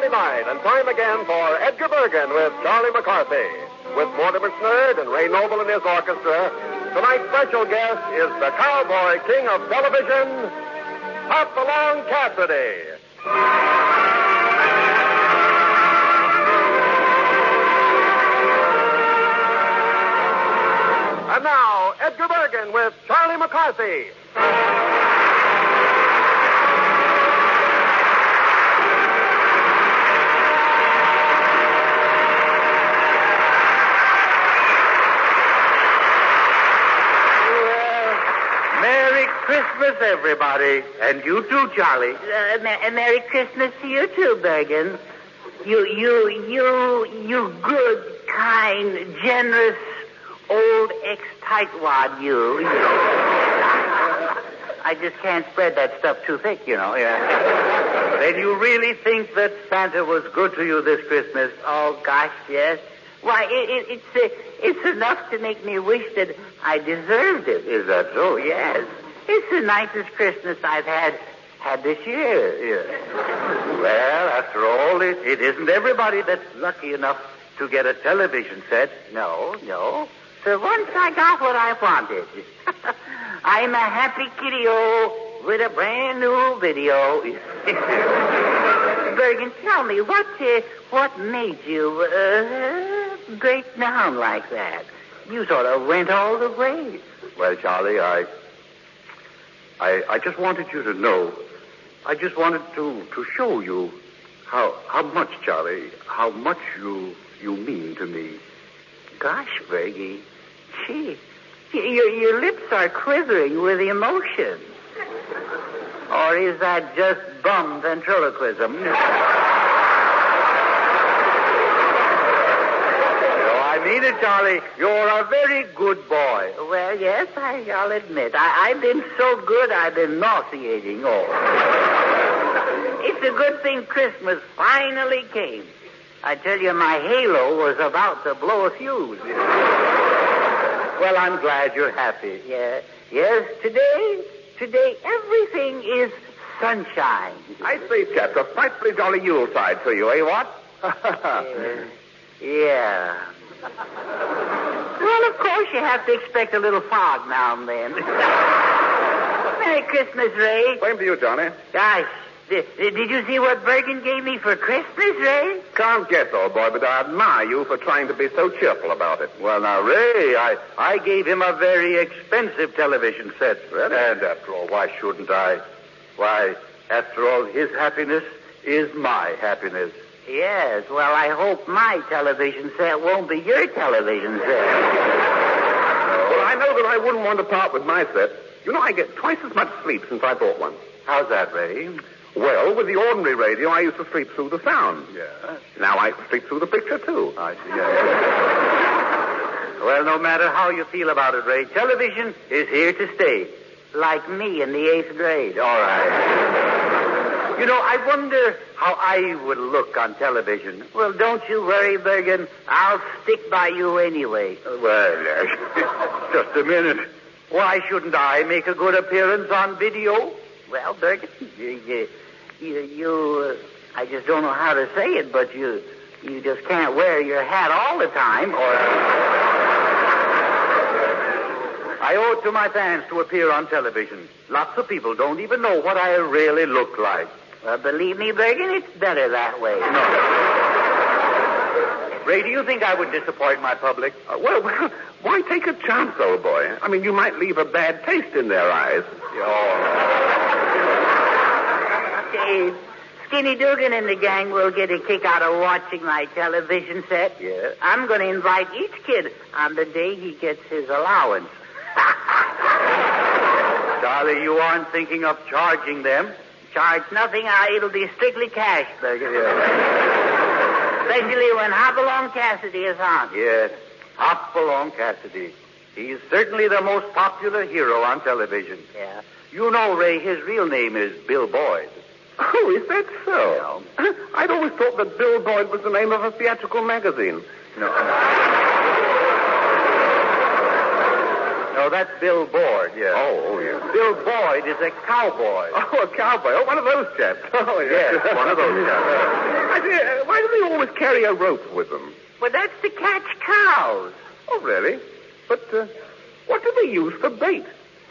Monday night, and time again for Edgar Bergen with Charlie McCarthy. With Mortimer Snerd and Ray Noble and his orchestra, tonight's special guest is the cowboy king of television, Hopalong Cassidy. And now, Edgar Bergen with Charlie McCarthy. Merry Christmas, everybody. And you too, Charlie. Merry Christmas to you too, Bergen. You good, kind, generous, old ex-tightwad, you. I just can't spread that stuff too thick, you know. Yeah. Then you really think that Santa was good to you this Christmas? Oh, gosh, yes. Why, it's enough to make me wish that I deserved it. Is that so? Yes. It's the nicest Christmas I've had this year. Yeah. Well, after all, it isn't everybody that's lucky enough to get a television set. No. So once I got what I wanted. I'm a happy kiddio with a brand new video. Bergen, tell me, what made you break down like that? You sort of went all the way. Well, Charlie, I just wanted you to know. I just wanted to show you how much, Charlie, how much you mean to me. Gosh, Bergie, gee, your lips are quivering with emotion. Or is that just bum ventriloquism? I mean it, Charlie. You're a very good boy. Well, yes, I'll admit. I've been so good I've been nauseating all. It's a good thing Christmas finally came. I tell you, my halo was about to blow a fuse. Well, I'm glad you're happy. Yeah. Yes, today everything is sunshine. I say, chaps, a frightfully jolly Yuletide for you, eh, what? Yeah. Well, of course, you have to expect a little fog now and then. Merry Christmas, Ray. Same to you, Johnny. Gosh, did you see what Bergen gave me for Christmas, Ray? Can't guess, old boy, but I admire you for trying to be so cheerful about it. Well, now, Ray, I gave him a very expensive television set. Really? And after all, why shouldn't I? Why, after all, his happiness is my happiness. Yes, well, I hope my television set won't be your television set. Well, I know that I wouldn't want to part with my set. You know, I get twice as much sleep since I bought one. How's that, Ray? Well, with the ordinary radio, I used to sleep through the sound. Yeah. Now I sleep through the picture, too. I see. Yeah. Well, no matter how you feel about it, Ray, television is here to stay. Like me in the 8th grade. All right. You know, I wonder how I would look on television. Well, don't you worry, Bergen. I'll stick by you anyway. Well, just a minute. Why shouldn't I make a good appearance on video? Well, Bergen, you I just don't know how to say it, but you just can't wear your hat all the time, or... I owe it to my fans to appear on television. Lots of people don't even know what I really look like. Well, believe me, Bergen, it's better that way. No. Ray, do you think I would disappoint my public? Well, why take a chance, old boy? I mean, you might leave a bad taste in their eyes. Skinny Dugan and the gang will get a kick out of watching my television set. Yeah. I'm going to invite each kid on the day he gets his allowance. Charlie, you aren't thinking of charging them? Charge nothing. It'll be strictly cash, Bergen. Especially when Hopalong Cassidy is on. Yes, Hopalong Cassidy. He's certainly the most popular hero on television. Yeah. You know, Ray, his real name is Bill Boyd. Oh, is that so? I'd always thought that Bill Boyd was the name of a theatrical magazine. No. No, that's Bill Boyd, yes. Oh, yes. Bill Boyd is a cowboy. Oh, a cowboy. Oh, one of those chaps. Oh, Yes, one of those chaps. I say, why do they always carry a rope with them? Well, that's to catch cows. Oh, really? But what do they use for bait?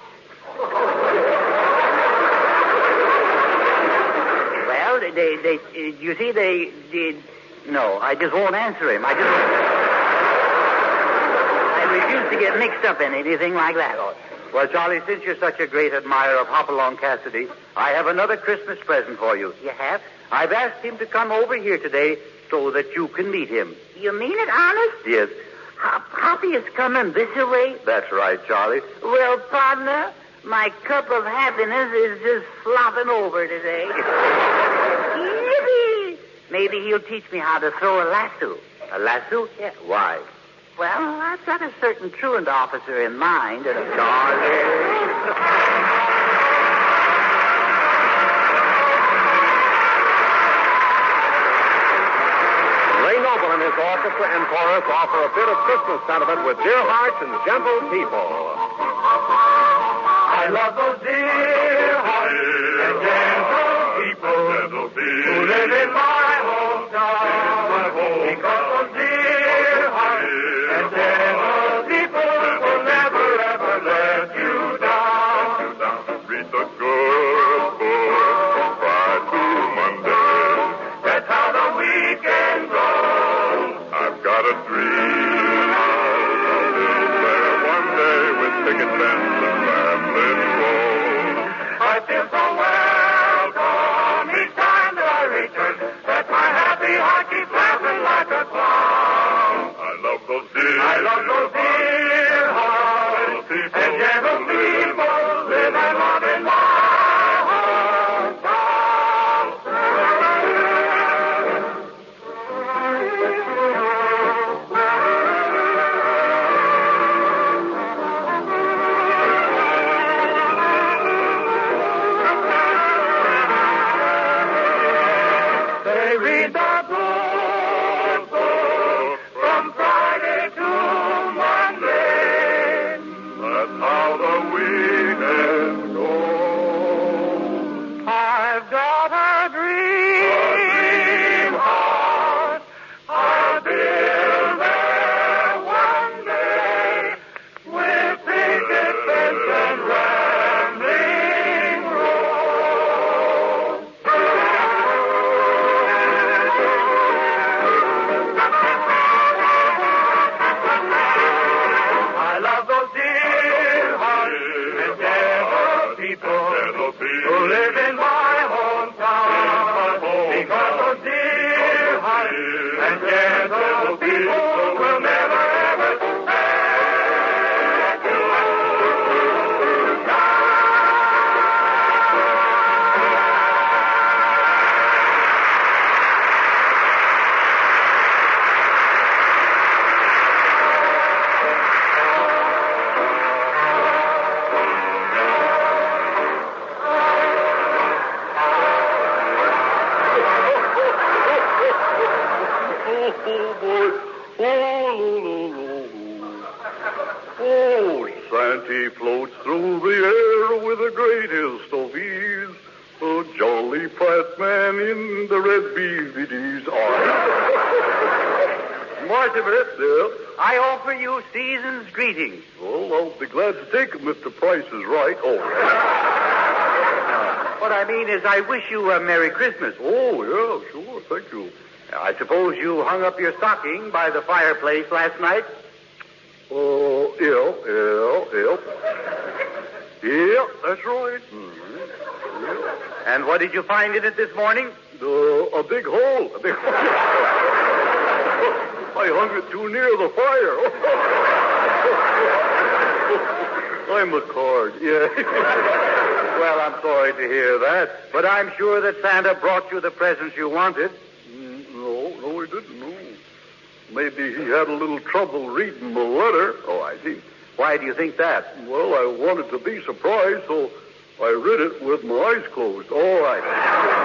Well, you see, they did. No, I just won't answer him. I refuse to get mixed up in anything like that. Well, Charlie, since you're such a great admirer of Hopalong Cassidy, I have another Christmas present for you. You have? I've asked him to come over here today so that you can meet him. You mean it, honest? Yes. Hoppy is coming this way? That's right, Charlie. Well, partner, my cup of happiness is just flopping over today. Yippee! Maybe he'll teach me how to throw a lasso. A lasso? Yeah. Why? Well, I've got a certain truant officer in mind. Charlie. Ray Noble and his orchestra and chorus offer a bit of Christmas sentiment with dear hearts and gentle people. I love those dear hearts and gentle people who live in my hometown. Because those dear hearts and gentle people will never ever let you down. Read the good book from Friday to Monday. That's how the weekend goes. I've got a dream I'll live there one day with picket fence and rambling road. I feel so welcome each time that I return that my happy heart keeps laughing like a clown. I love those dear hearts and gentle people live and love in my They read the good book from Friday to Monday. That's how the weekend goes. I've got a dream heart. I'll build there one day with picket fence and rambling road. I love those dear hearts and gentle people who live in my hometown. Because those dear hearts and gentle people will never ever let you down. Oh, Santa floats through the air with the greatest of ease. A jolly fat man in the red BVDs. Mortimer, Yeah. I offer you season's greetings. Well, I'll be glad to take him if the price is right. Oh, What I mean is I wish you a Merry Christmas. oh yeah, sure. Thank you. I suppose you hung up your stocking by the fireplace last night? Yeah. Yeah, that's right. And what did you find in it this morning? A big hole. A big hole. I hung it too near the fire. I'm a card, yeah. Well, I'm sorry to hear that, but I'm sure that Santa brought you the presents you wanted. No, he didn't. No. Maybe he had a little trouble reading the letter. Oh, I see. Why do you think that? Well, I wanted to be surprised, so I read it with my eyes closed. Oh, I see.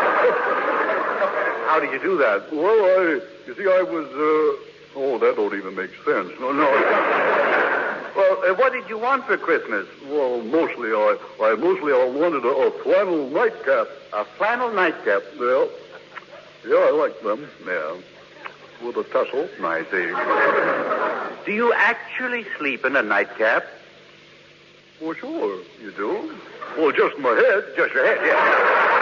How did you do that? Well, you see, I was, that don't even make sense. No. Well, what did you want for Christmas? Well, mostly I wanted a flannel nightcap. A flannel nightcap. Yeah, I like them. Yeah, with a tassel. I see. Do you actually sleep in a nightcap? Well, sure, you do. Well, just my head. Just your head, yeah.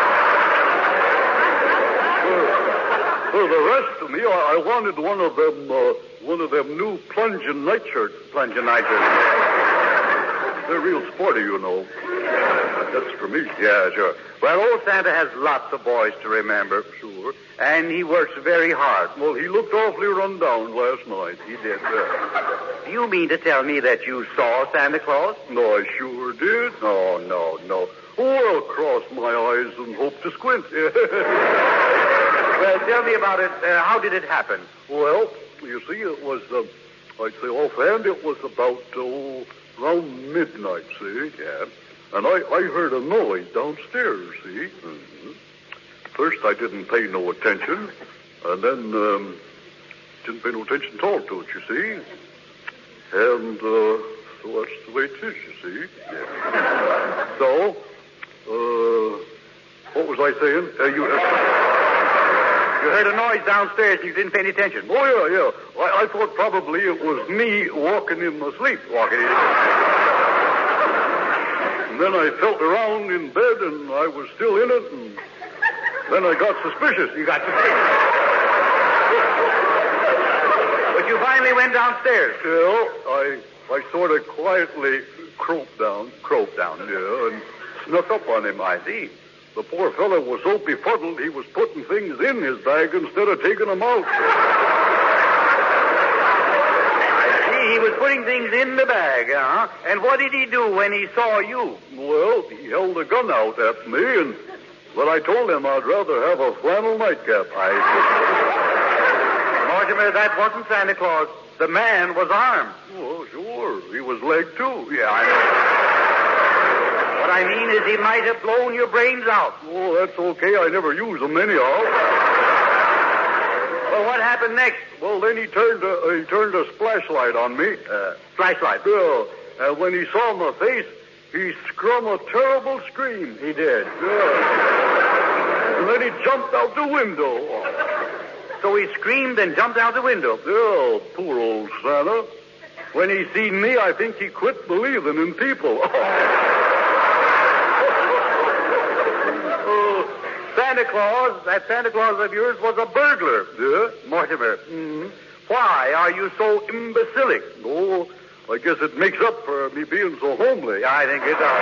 For the rest of me, I wanted one of them new plunging nightshirts. Plunging nightshirts. They're real sporty, you know. That's for me. Yeah, sure. Well, old Santa has lots of boys to remember. Sure. And he works very hard. Well, he looked awfully run down last night. He did. Do you mean to tell me that you saw Santa Claus? No, I sure did. No. Oh, I'll cross my eyes and hope to squint. Well, tell me about it. How did it happen? Well, you see, it was, I'd say offhand, it was about, around midnight, see? Yeah. And I heard a noise downstairs, see? Mm-hmm. First, I didn't pay no attention, and then, didn't pay no attention at all to it, you see? And, so that's the way it is, you see? Yeah. So, what was I saying? You heard a noise downstairs and you didn't pay any attention. Oh, yeah. I thought probably it was me walking in my sleep. And then I felt around in bed and I was still in it, and then I got suspicious. You got suspicious. But you finally went downstairs. Yeah, I sort of quietly croaked down, yeah, and snuck up on him. I see. The poor fellow was so befuddled he was putting things in his bag instead of taking them out. I see. He was putting things in the bag, huh? And what did he do when he saw you? Well, he held a gun out at me, and well, I told him I'd rather have a flannel nightcap. Mortimer, that wasn't Santa Claus. The man was armed. Oh, sure. He was legged, too. Yeah, I know. What I mean is he might have blown your brains out. Oh, that's okay. I never use them anyhow. Well, what happened next? Well, then he turned a splashlight on me. Flashlight? Yeah. And when he saw my face, he scrum a terrible scream. He did? Yeah. And then he jumped out the window. So he screamed and jumped out the window? Yeah, poor old Santa. When he seen me, I think he quit believing in people. That Santa Claus of yours was a burglar. Yeah? Mortimer. Mm-hmm. Why are you so imbecilic? Oh, I guess it makes up for me being so homely. I think it does.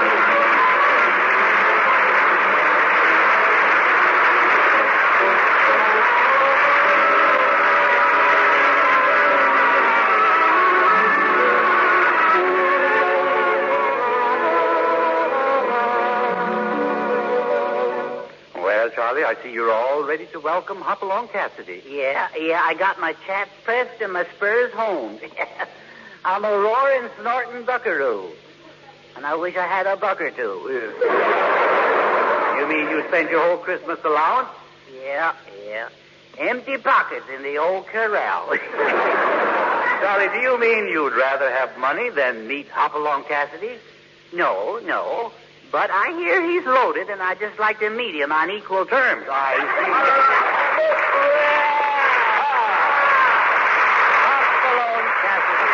Charlie, I see you're all ready to welcome Hopalong Cassidy. Yeah, I got my chaps pressed and my spurs honed. I'm a roaring, snorting buckaroo. And I wish I had a buck or two. You mean you spent your whole Christmas allowance? Yeah. Empty pockets in the old corral. Charlie, do you mean you'd rather have money than meet Hopalong Cassidy? No. But I hear he's loaded, and I'd just like to meet him on equal terms. I see. Hopalong Cassidy.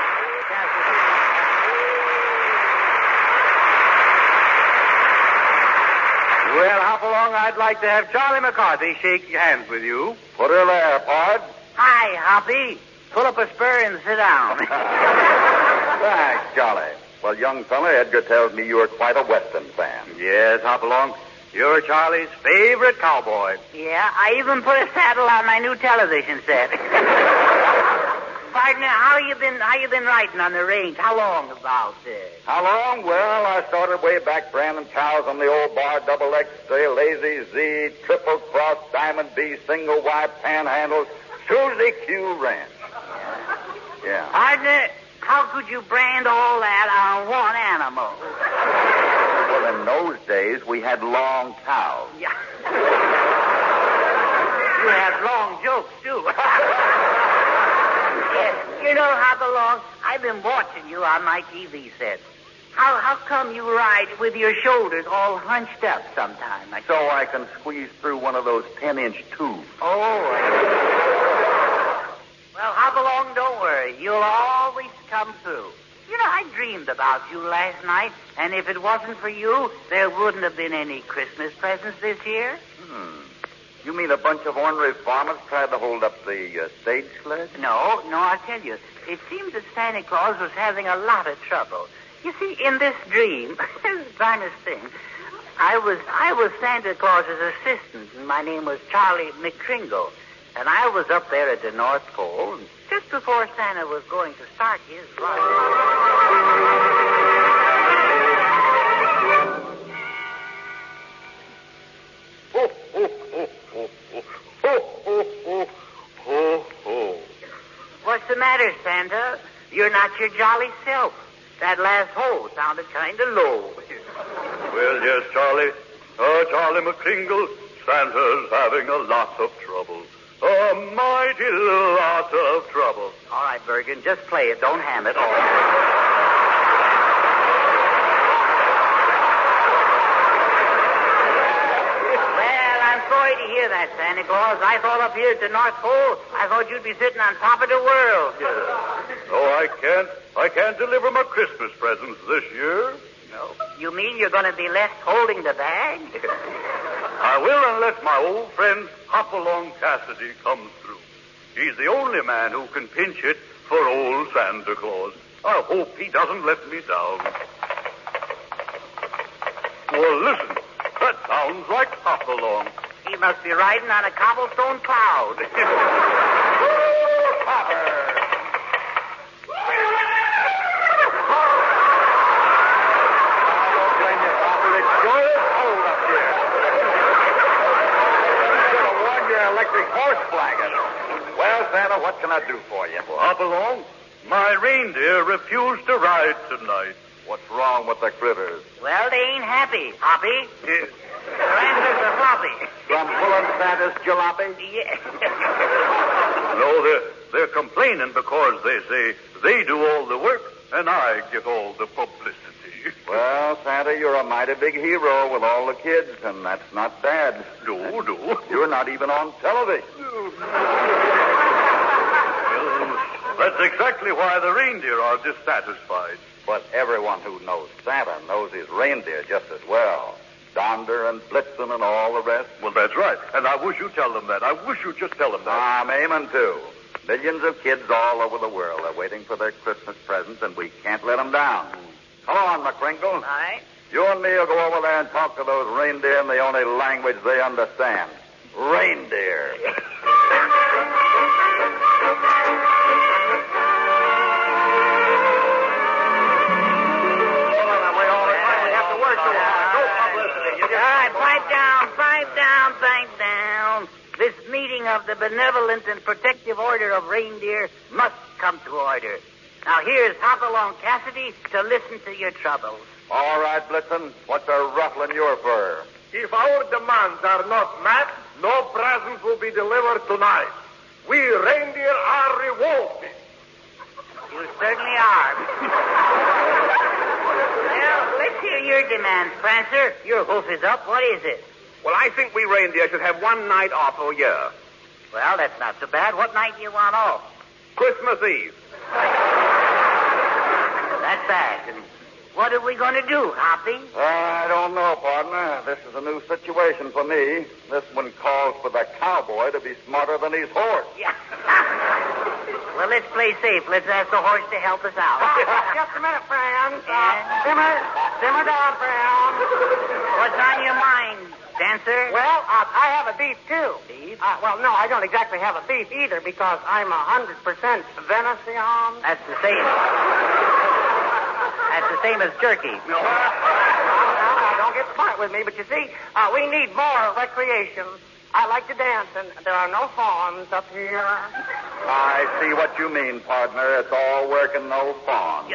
Well, Hopalong, I'd like to have Charlie McCarthy shake hands with you. Put her there, Pod. Hi, Hoppy. Pull up a spur and sit down. Thanks, Charlie. Well, young fella, Edgar tells me you're quite a Western fan. Yes, Hopalong. You're Charlie's favorite cowboy. Yeah, I even put a saddle on my new television set. Partner, how you been riding on the range? How long about this? How long? Well, I started way back branding cows on the old bar, double X, Lazy Z, Triple Cross, Diamond B, Single White, Panhandle, Susie Q Ranch. Yeah. Partner, how could you brand all that on one animal? Well, in those days, we had long cows. Yeah. You have long jokes, too. Yeah, Well, Hopalong, I've been watching you on my TV set. How come you ride with your shoulders all hunched up sometime? So I can squeeze through one of those 10-inch tubes. Oh. Well, Hopalong, don't worry. You'll always come through. You know, I dreamed about you last night, and if it wasn't for you, there wouldn't have been any Christmas presents this year. You mean a bunch of ornery farmers tried to hold up the stage sled? No, I'll tell you. It seems that Santa Claus was having a lot of trouble. You see, in this dream, this is the finest thing, I was Santa Claus's assistant, and my name was Charlie McCringle. And I was up there at the North Pole, and just before Santa was going to start his run. Ho, ho, ho, ho, ho, ho, ho, ho, ho. What's the matter, Santa? You're not your jolly self. That last ho sounded kind of low. Well, yes, Charlie. Charlie McCringle, Santa's having a lot of trouble. A mighty lot of trouble. All right, Bergen, just play it. Don't ham it. Well, I'm sorry to hear that, Santa Claus. I thought up here at the North Pole, I thought you'd be sitting on top of the world. Oh, I can't deliver my Christmas presents this year. No. You mean you're going to be left holding the bag? I will unless my old friend Hopalong Cassidy comes through. He's the only man who can pinch it for old Santa Claus. I hope he doesn't let me down. Well, listen. That sounds like Hopalong. He must be riding on a cobblestone cloud. Oh, Hopper! Horse flagon. Well, Santa, what can I do for you? Well, Hopalong, my reindeer refused to ride tonight. What's wrong with the critters? Well, they ain't happy, Hoppy. Their answers are floppy. From pulling Santa's jalopy? Yeah. No, they're complaining because they say they do all the work and I get all the publicity. Well, Santa, you're a mighty big hero with all the kids, and that's not bad. Do. You're not even on television. Well, that's exactly why the reindeer are dissatisfied. But everyone who knows Santa knows his reindeer just as well. Donder and Blitzen and all the rest. Well, that's right. And I wish you'd tell them that. I wish you'd just tell them that. I'm aiming to. Millions of kids all over the world are waiting for their Christmas presents, and we can't let them down. Come on, McCringle. All right. You and me will go over there and talk to those reindeer in the only language they understand. Reindeer. Pipe down. This meeting of the Benevolent and Protective Order of Reindeer must come to order. Now, here's Hopalong Cassidy to listen to your troubles. All right, Blitzen. What's a ruffling your fur? If our demands are not met, no presents will be delivered tonight. We reindeer are revolted. You certainly are. Well, let's hear your demands, Prancer. Your hoof is up. What is it? Well, I think we reindeer should have one night off a year. Well, that's not so bad. What night do you want off? Christmas Eve. That's bad. And what are we going to do, Hoppy? I don't know, partner. This is a new situation for me. This one calls for the cowboy to be smarter than his horse. Yeah. Well, let's play safe. Let's ask the horse to help us out. Just a minute, friends. Yeah. Simmer down, friends. What's on your mind, Dancer? Well, I have a beef, too. Beef? Well, no, I don't exactly have a beef either because I'm 100% venison. That's the same. That's the same as jerky. No, don't get smart with me, but you see, we need more recreation. I like to dance, and there are no fawns up here. I see what you mean, partner. It's all work and no fun.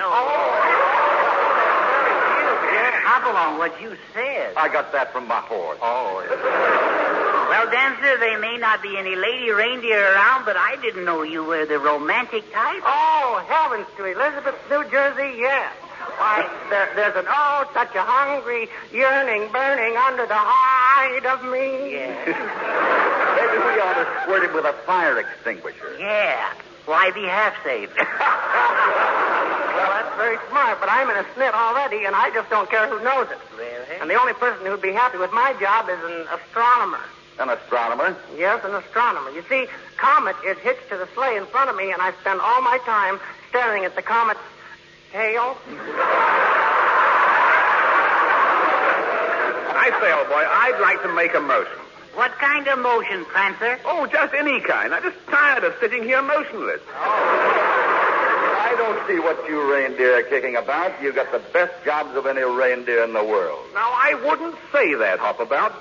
Hopalong, what you said. I got that from my horse. Oh, yeah. Well, Dancer, there may not be any lady reindeer around, but I didn't know you were the romantic type. Oh, heavens to Elizabeth, New Jersey, yes. Why, there's such a hungry yearning burning under the hide of me. Yeah. Maybe we ought to squirt him with a fire extinguisher. Yeah. Why be half-saved? Well, that's very smart, but I'm in a snit already, and I just don't care who knows it. Really? And the only person who'd be happy with my job is an astronomer. An astronomer? Yes, an astronomer. You see, Comet is hitched to the sleigh in front of me, and I spend all my time staring at the comet's tail. I say, old boy, I'd like to make a motion. What kind of motion, Prancer? Oh, just any kind. I'm just tired of sitting here motionless. I don't see what you reindeer are kicking about. You got the best jobs of any reindeer in the world. Now, I wouldn't say that, Hopabout.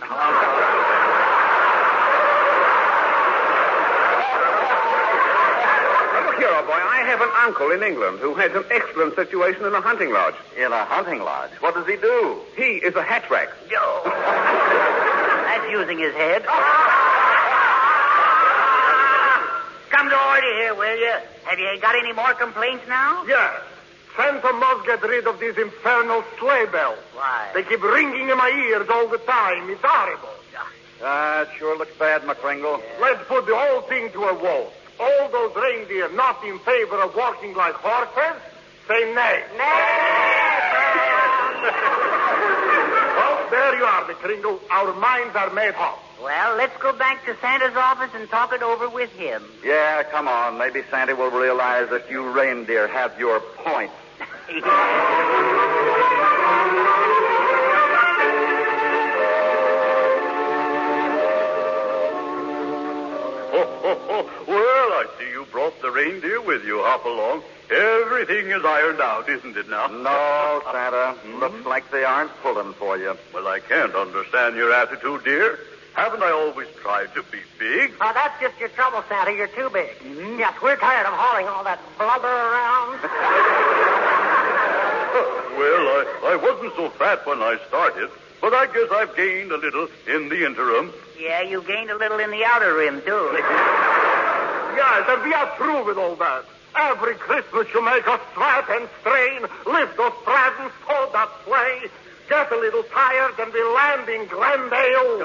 Look here, old boy, I have an uncle in England who has an excellent situation in a hunting lodge. In a hunting lodge? What does he do? He is a hat rack. That's using his head. Come to order here, will you? Have you got any more complaints now? Yes. Santa must get rid of these infernal sleigh bells. Why? They keep ringing in my ears all the time. It's horrible. It sure looks bad, McCringle. Let's put the whole thing to a vote. All those reindeer not in favor of walking like horses, say nay. Well, there you are, McCringle. Our minds are made up. Well, let's go back to Santa's office and talk it over with him. Yeah, come on. Maybe Santa will realize that you reindeer have your point. Well, I see you brought the reindeer with you, Hopalong. Everything is ironed out, isn't it now? No, Santa. Looks like they aren't pulling for you. Well, I can't understand your attitude, dear. Haven't I always tried to be big? Oh, that's just your trouble, Santa. You're too big. Mm-hmm. Yes, we're tired of hauling all that blubber around. Well, I wasn't so fat when I started, but I guess I've gained a little in the interim. Yeah, you gained a little in the outer rim, too. Yes, and we are through with all that. Every Christmas you make us sweat and strain, lift those presents, hold that sleigh, get a little tired, and we land in Glendale.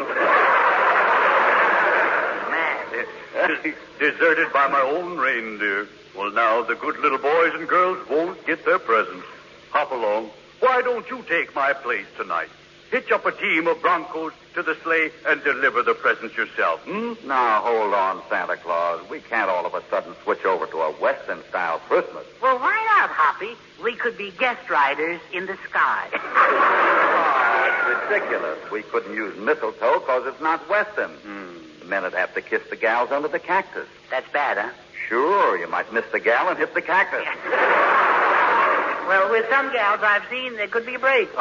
Man. Deserted by my own reindeer. Well, now the good little boys and girls won't get their presents. Hop along. Why don't you take my place tonight? Hitch up a team of Broncos to the sleigh and deliver the presents yourself, Now, hold on, Santa Claus. We can't all of a sudden switch over to a Western-style Christmas. Well, why not, Hoppy? We could be guest riders in the sky. It's ridiculous. We couldn't use mistletoe because it's not Western. The men would have to kiss the gals under the cactus. That's bad, huh? Sure, you might miss the gal and hit the cactus. Well, with some gals I've seen, there could be breaks.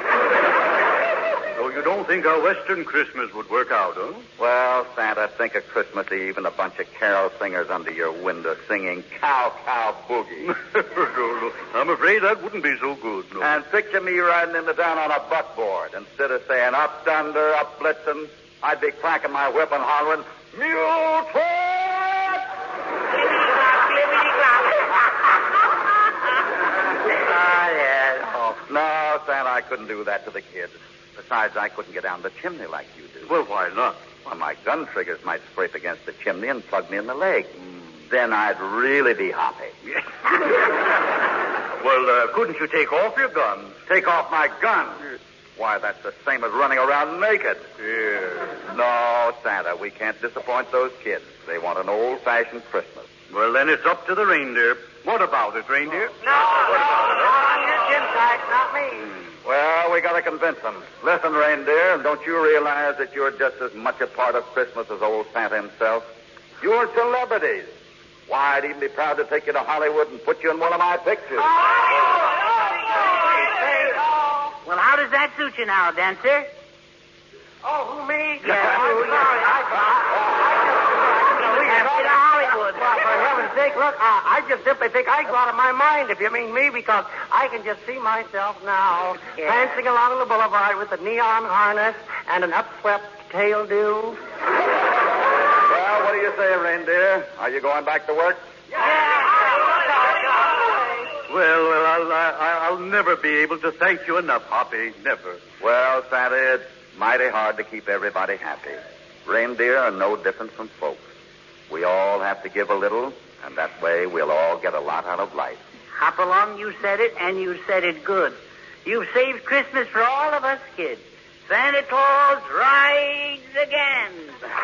So you don't think our Western Christmas would work out, huh? Well, Santa, think of Christmas Eve and a bunch of carol singers under your window singing Cow, Cow, Boogie. No, I'm afraid that wouldn't be so good, no. And picture me riding into town on a buckboard. Instead of saying up thunder, up blitzen, I'd be cracking my whip and hollering, Mule Trot! No, Santa, I couldn't do that to the kids. Besides, I couldn't get down the chimney like you do. Well, why not? Well, my gun triggers might scrape against the chimney and plug me in the leg. Then I'd really be hoppy. Well, couldn't you take off your gun? Take off my gun? Why, that's the same as running around naked. Yeah. No, Santa, we can't disappoint those kids. They want an old-fashioned Christmas. Well, then it's up to the reindeer. What about it, reindeer? No, you're Jim Tight, not me. Well, we got to convince them. Listen, reindeer, don't you realize that you're just as much a part of Christmas as old Santa himself? You're celebrities. Why, I'd even be proud to take you to Hollywood and put you in one of my pictures. Well, how does that suit you now, Dancer? Oh, who, me? Yeah, I'm sorry. We have to go to Hollywood. Well, for heaven's sake, look, I just simply think I go out of my mind, if you mean me, because I can just see myself now prancing along the boulevard with a neon harness and an upswept tail do? Well, what do you say, reindeer? Are you going back to work? Well, I'll never be able to thank you enough, Hoppy. Never. Well, Santa, it's mighty hard to keep everybody happy. Reindeer are no different from folks. We all have to give a little, and that way we'll all get a lot out of life. Hop along, you said it, and you said it good. You've saved Christmas for all of us kids. Santa Claus rides again.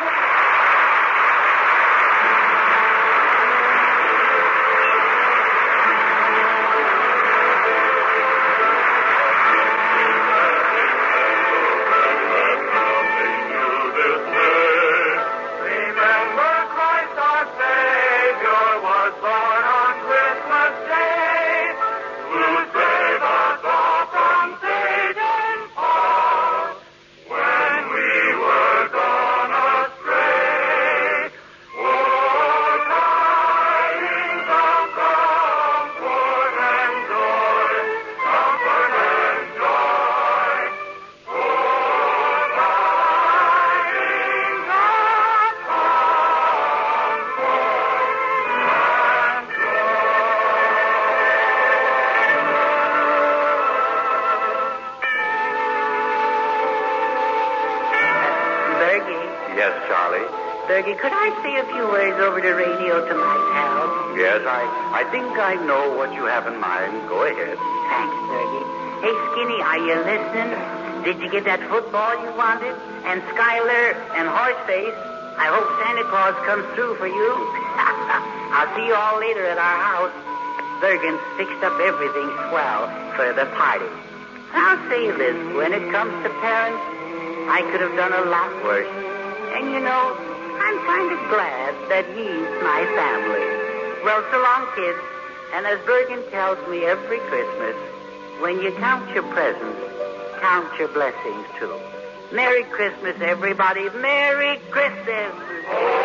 Yes, Charlie? Bergie, could I say a few words over the radio to my pal? Yes, I think I know what you have in mind. Go ahead. Thanks, Bergie. Hey, Skinny, are you listening? Did you get that football you wanted? And Skylar and Horseface, I hope Santa Claus comes through for you. I'll see you all later at our house. Bergen's fixed up everything swell for the party. I'll say this, when it comes to parents, I could have done a lot worse. And you know, I'm kind of glad that he's my family. Well, so long, kids. And as Bergen tells me every Christmas, when you count your presents, count your blessings, too. Merry Christmas, everybody. Merry Christmas.